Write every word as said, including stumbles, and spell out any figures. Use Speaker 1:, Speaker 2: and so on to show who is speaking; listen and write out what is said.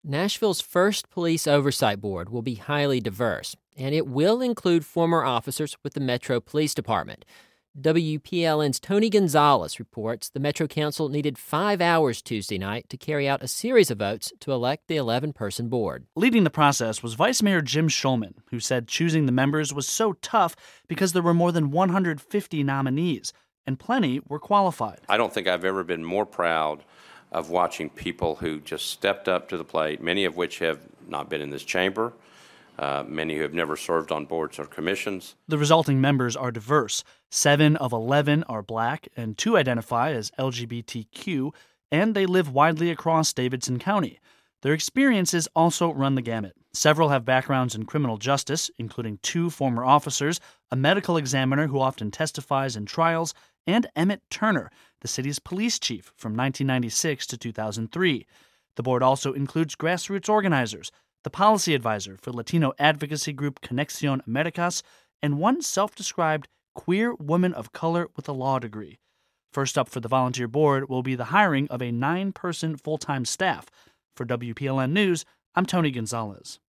Speaker 1: Nashville's first police oversight board will be highly diverse, and it will include former officers with the Metro Police Department. W P L N's Tony Gonzalez reports the Metro Council needed five hours Tuesday night to carry out a series of votes to elect the eleven-person board.
Speaker 2: Leading the process was Vice Mayor Jim Schulman, who said choosing the members was so tough because there were more than one hundred fifty nominees, and plenty were qualified.
Speaker 3: I don't think I've ever been more proud of watching people who just stepped up to the plate, many of which have not been in this chamber, uh, many who have never served on boards or commissions.
Speaker 2: The resulting members are diverse. Seven of eleven are black, and two identify as L G B T Q, and they live widely across Davidson County. Their experiences also run the gamut. Several have backgrounds in criminal justice, including two former officers, a medical examiner who often testifies in trials, and Emmett Turner, the city's police chief from nineteen ninety-six to two thousand three. The board also includes grassroots organizers, the policy advisor for Latino advocacy group Conexión Americas, and one self-described queer woman of color with a law degree. First up for the volunteer board will be the hiring of a nine-person full-time staff. For W P L N News, I'm Tony Gonzalez.